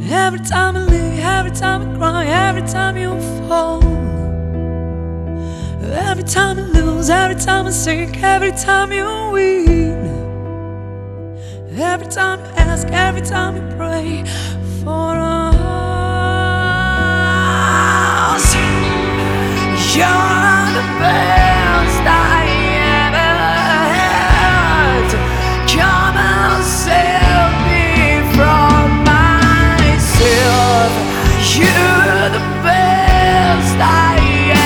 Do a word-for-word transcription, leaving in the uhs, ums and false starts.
Every time I leave, every time I cry, every time you fall, every time I lose, every time I sink, every time you win, every time you ask, every time you pray for us.